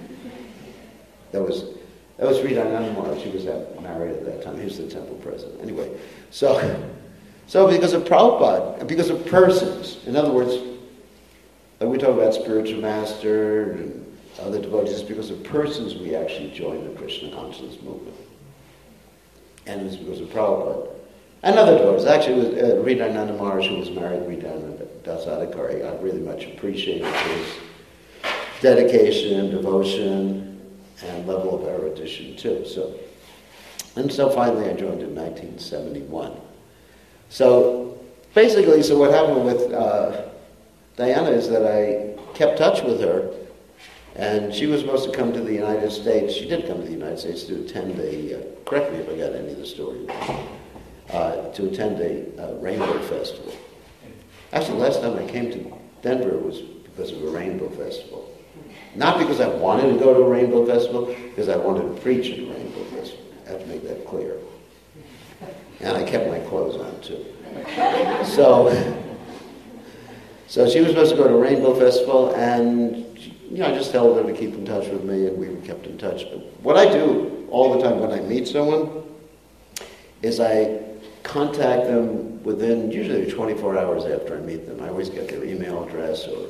That was that was Rita Nanamara. She was at, married at that time. He was the temple president. Anyway, so so because of Prabhupada, and because of persons, in other words, like we talk about spiritual master and other devotees, it's because of persons we actually joined the Krishna consciousness movement. And it was because of Prabhupada. And other devotees. Actually, it was uh, Rita Nanamara, who was married to Rita Dasadikari. I really much appreciated his dedication, devotion, and level of erudition too. So, and so finally I joined in nineteen seventy-one. So basically, so what happened with uh, Diana is that I kept touch with her, and she was supposed to come to the United States. She did come to the United States to attend a, uh, correct me if I got any of the story wrong, uh, to attend a uh, Rainbow Festival. Actually, last time I came to Denver it was because of a Rainbow Festival. Not because I wanted to go to a Rainbow Festival, because I wanted to preach at a Rainbow Festival. I have to make that clear. And I kept my clothes on too. So, so she was supposed to go to a Rainbow Festival, and she, you know, I just told her to keep in touch with me, and we kept in touch. But what I do all the time when I meet someone is I contact them within usually twenty-four hours after I meet them. I always get their email address or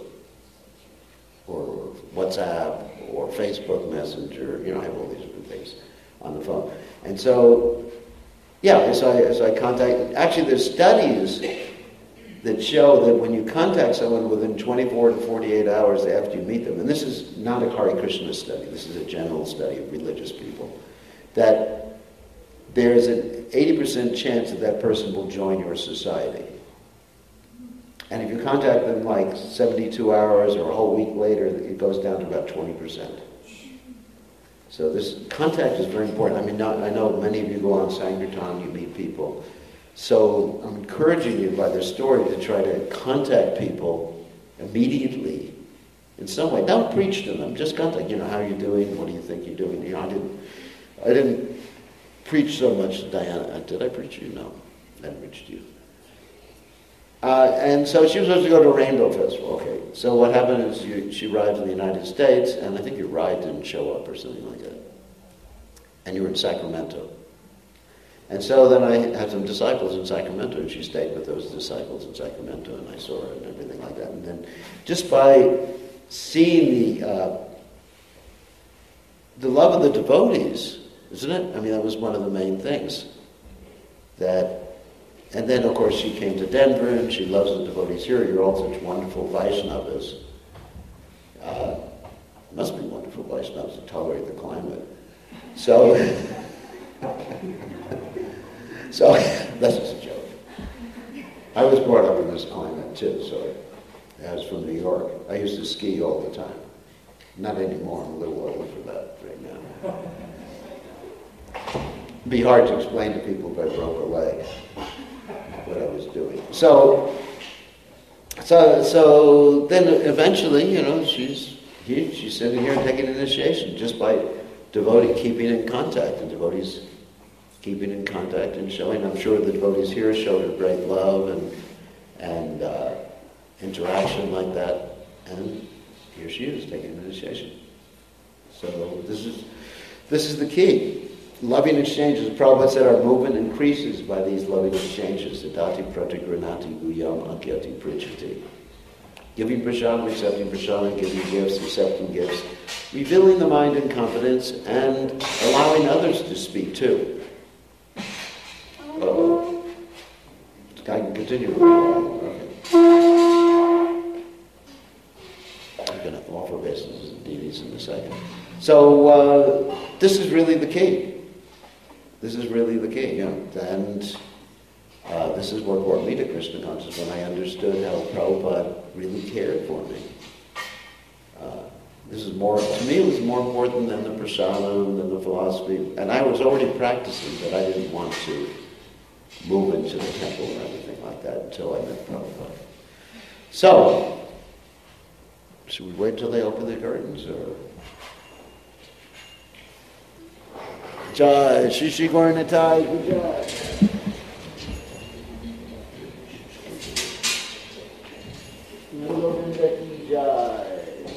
or WhatsApp or Facebook Messenger. You know, I have all these different things on the phone. And so, yeah, as I, as I contact, actually there's studies that show that when you contact someone within twenty-four to forty-eight hours after you meet them, and this is not a Hare Krishna study, this is a general study of religious people, that there's an eighty percent chance that that person will join your society. And if you contact them like seventy-two hours or a whole week later, it goes down to about twenty percent. So this contact is very important. I mean, not, I know many of you go on Sankirtan, you meet people. So I'm encouraging you by this story to try to contact people immediately in some way. Don't preach to them, just contact, you know, how are you doing? What do you think you're doing? You know, I didn't, I didn't preach so much to Diana. Did I preach to you? No, I didn't preach to you. Uh, and so she was supposed to go to a Rainbow Festival. Okay, so what happened is you, she arrived in the United States, and I think your ride didn't show up or something like that. And you were in Sacramento. And so then I had some disciples in Sacramento, and she stayed with those disciples in Sacramento, and I saw her and everything like that. And then just by seeing the uh, the love of the devotees, isn't it? I mean, that was one of the main things. That, and then of course she came to Denver, and she loves the devotees here. You're all such wonderful Vaishnavas. Uh, must be wonderful Vaishnavas to tolerate the climate. So. So, that's just a joke. I was brought up in this climate too, so I was from New York. I used to ski all the time. Not anymore, I'm a little old for that right now. It'd be hard to explain to people if I broke a leg what I was doing. So, so, so then eventually, you know, she's here, she's sitting here taking initiation just by devotee keeping in contact, and devotees keeping in contact and showing. I'm sure the devotees here showed her great love and and uh, interaction like that. And here she is taking initiation. So this is this is the key. Loving exchanges. Prabhupada said our movement increases by these loving exchanges. Siddhati pratigranati guyam akyati prijati. Giving prasadam, accepting prasadam, giving gifts, accepting gifts, revealing the mind in confidence, and allowing others to speak too. Uh-oh. I can continue. Okay. I'm going to offer obeisances and deities in a second. So uh, this is really the key. This is really the key, you know, and uh, this is what brought me to Krishna consciousness, when I understood how Prabhupada really cared for me. Uh, this is more, to me, it was more important than the prasadam, than the philosophy, and I was already practicing, but I didn't want to move into the temple or anything like that until I met Prabhupada. So, should we wait until they open the curtains, or? Jai, Shishi Gauranatai, Jai. Jai.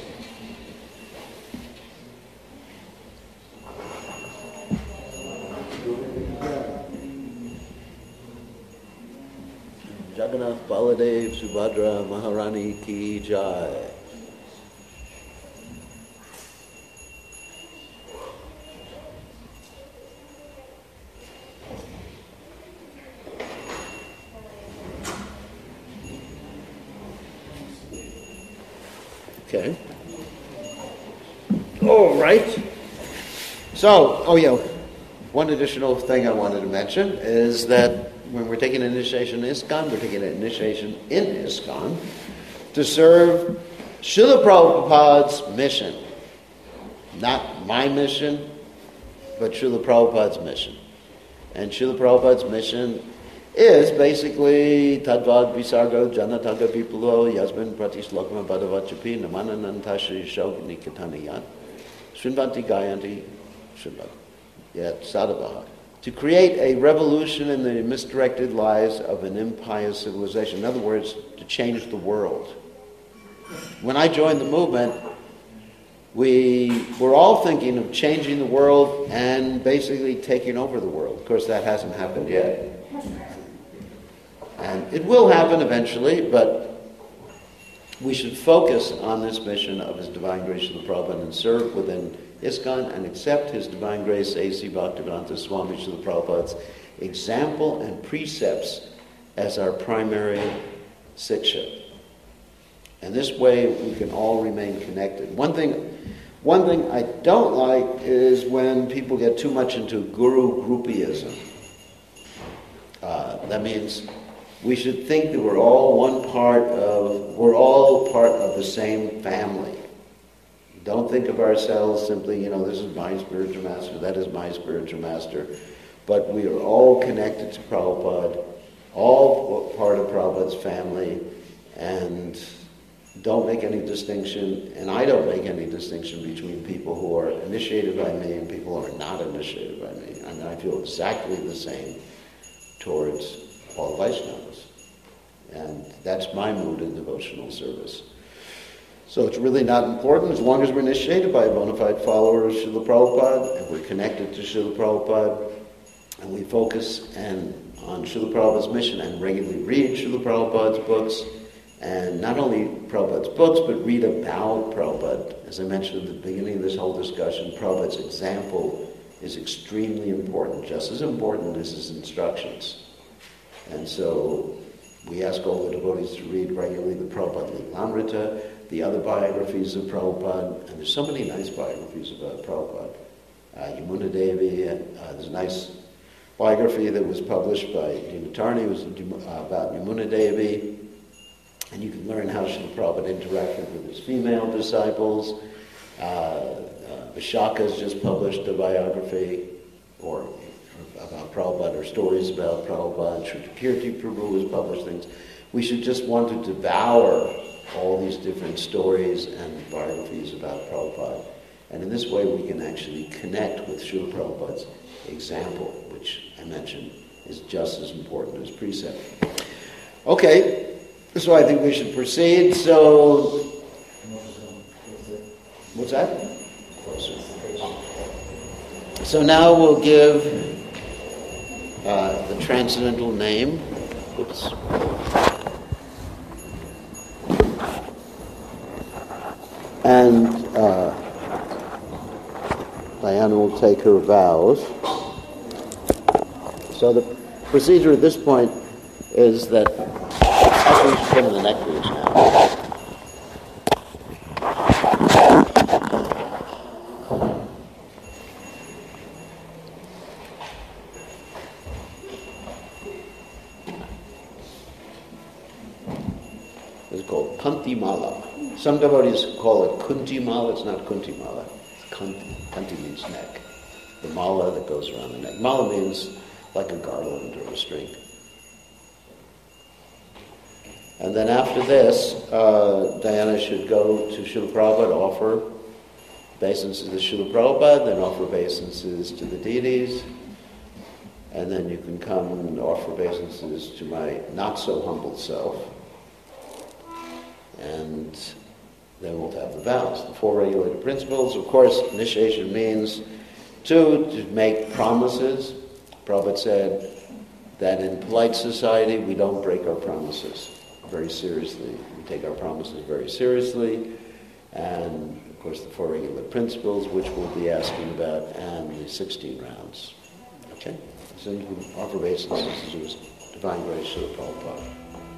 Jagannath Baladev Subhadra Maharani Ki Jai. Okay. All right. So, oh yeah, one additional thing I wanted to mention is that when we're taking an initiation in ISKCON, we're taking an initiation in ISKCON to serve Srila Prabhupada's mission. Not my mission, but Srila Prabhupada's mission. And Srila Prabhupada's mission is basically Tadvad Visargo Janataka Vipulo Yasmin Pratishlokma Badavachapi Namananantashri Shogni Kataniyat Srinvanti Gayanti Srinvat Yet Sadavaha. To create a revolution in the misdirected lies of an impious civilization. In other words, to change the world. When I joined the movement, we were all thinking of changing the world and basically taking over the world. Of course, that hasn't happened yet. And it will happen eventually, but we should focus on this mission of His Divine Grace Srila Prabhupada and serve within ISKCON and accept His Divine Grace A C Bhaktivedanta Swami Srila Prabhupada's example and precepts as our primary siksha. And this way we can all remain connected. One thing, one thing I don't like is when people get too much into guru groupieism. Uh, that means we should think that we're all one part of, we're all part of the same family. Don't think of ourselves simply, you know, this is my spiritual master, that is my spiritual master. But we are all connected to Prabhupada, all part of Prabhupada's family, and don't make any distinction, and I don't make any distinction between people who are initiated by me and people who are not initiated by me. I mean, I feel exactly the same towards all Vaishnavas. And that's my mood in devotional service. So it's really not important as long as we're initiated by a bona fide follower of Srila Prabhupada and we're connected to Srila Prabhupada and we focus and on Srila Prabhupada's mission and regularly read Srila Prabhupada's books, and not only Prabhupada's books but read about Prabhupada. As I mentioned at the beginning of this whole discussion, Prabhupada's example is extremely important, just as important as his instructions. And so we ask all the devotees to read regularly the Prabhupada Lilamrita, the other biographies of Prabhupada, and there's so many nice biographies about Prabhupada. Uh, Yamuna Devi, uh, there's a nice biography that was published by Dinatarni, it was uh, about Yamuna Devi, and you can learn how Srila Prabhupada interacted with his female disciples. Uh, uh, Vishaka's just published a biography, or about Prabhupada, or stories about Prabhupada. Kirti Prabhu has published things. We should just want to devour all these different stories and biographies about Prabhupada. And in this way we can actually connect with Srila Prabhupada's example, which I mentioned is just as important as precept. Okay, so I think we should proceed. So, what's that? So now we'll give uh, the transcendental name. Oops. And uh, Diana will take her vows. So the procedure at this point is that, actually we should come to the neck bridge now. It's called Kanti Mala. Some devotees call it Kunti Mala. It's not Kunti Mala. It's Kanti. Kanti means neck. The mala that goes around the neck. Mala means like a garland or a string. And then after this, uh, Diana should go to Srila Prabhupada, offer obeisances to Srila Prabhupada, then offer obeisances to the deities, and then you can come and offer obeisances to my not-so-humble self. And then we'll have the vows, the four regulated principles. Of course, initiation means to, to make promises. Prabhupada said that in polite society, we don't break our promises very seriously. We take our promises very seriously. And, of course, the four regulated principles, which we'll be asking about, and the sixteen rounds. Okay? So you can offer obeisances to Divine Grace Srila Prabhupada.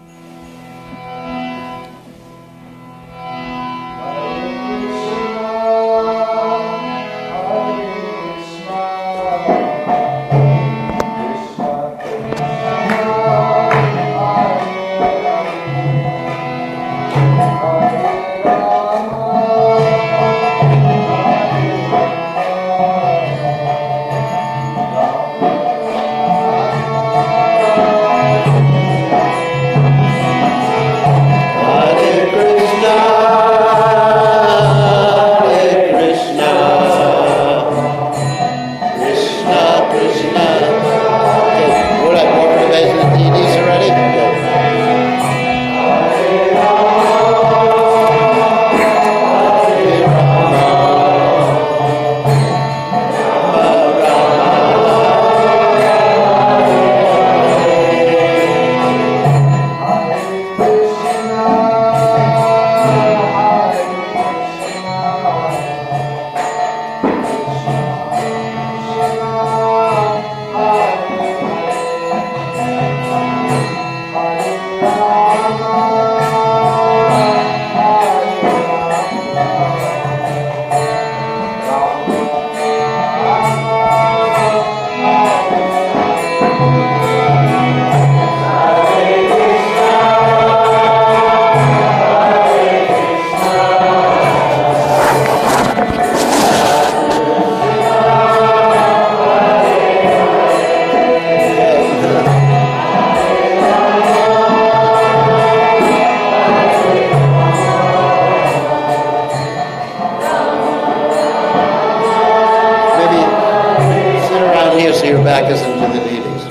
Back us into the deities.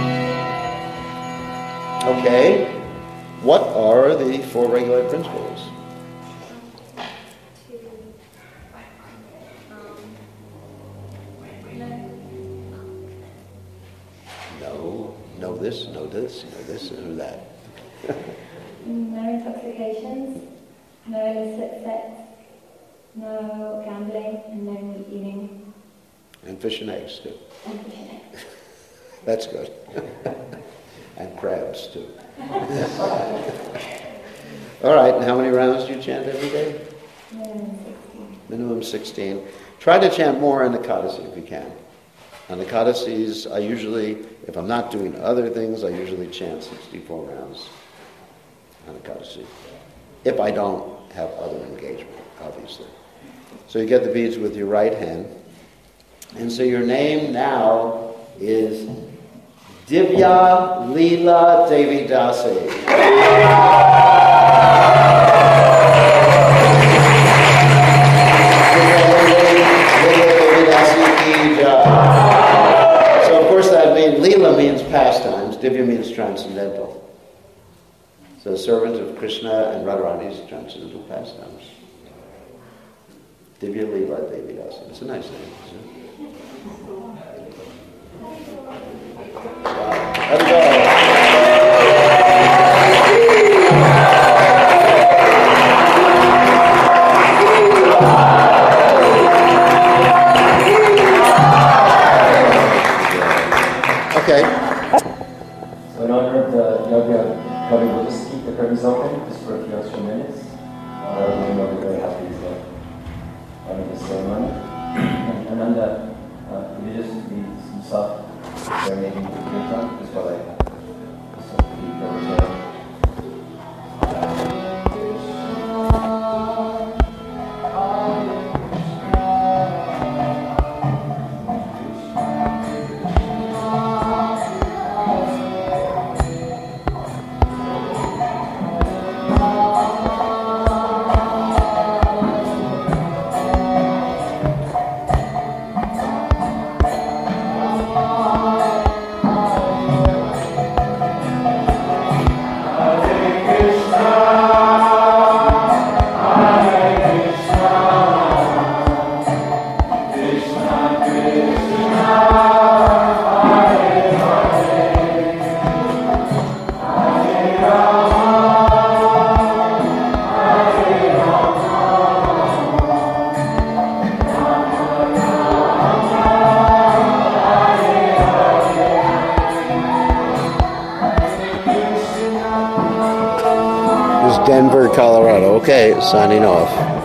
Okay, what are the four regulated principles? No, know this, know this, know this, know that. No intoxications, no illicit sex, no gambling, and no meat eating. And fish and eggs, too. And fish and eggs. That's good. And crabs, too. All right, and how many rounds do you chant every day? Minimum sixteen. Minimum sixteen. Try to chant more on Ekadasi if you can. On Ekadasis, I usually, if I'm not doing other things, I usually chant sixty-four rounds on Ekadasi. If I don't have other engagement, obviously. So you get the beads with your right hand. And so your name now is Divya Leela Devi Dasi. So of course that means, Leela means pastimes, Divya means transcendental. So servant of Krishna and Radharani's transcendental pastimes. Divya Leela Devi Dasi. It's a nice name, isn't it? Let's go. Okay. So in order of the curtains open just for a few extra minutes. Uh, even though we're very happy to having this ceremony. And Ananda, uh, could you just read some stuff serenading the kirtan, just while I just sort of keep over Denver, Colorado. Okay, signing off.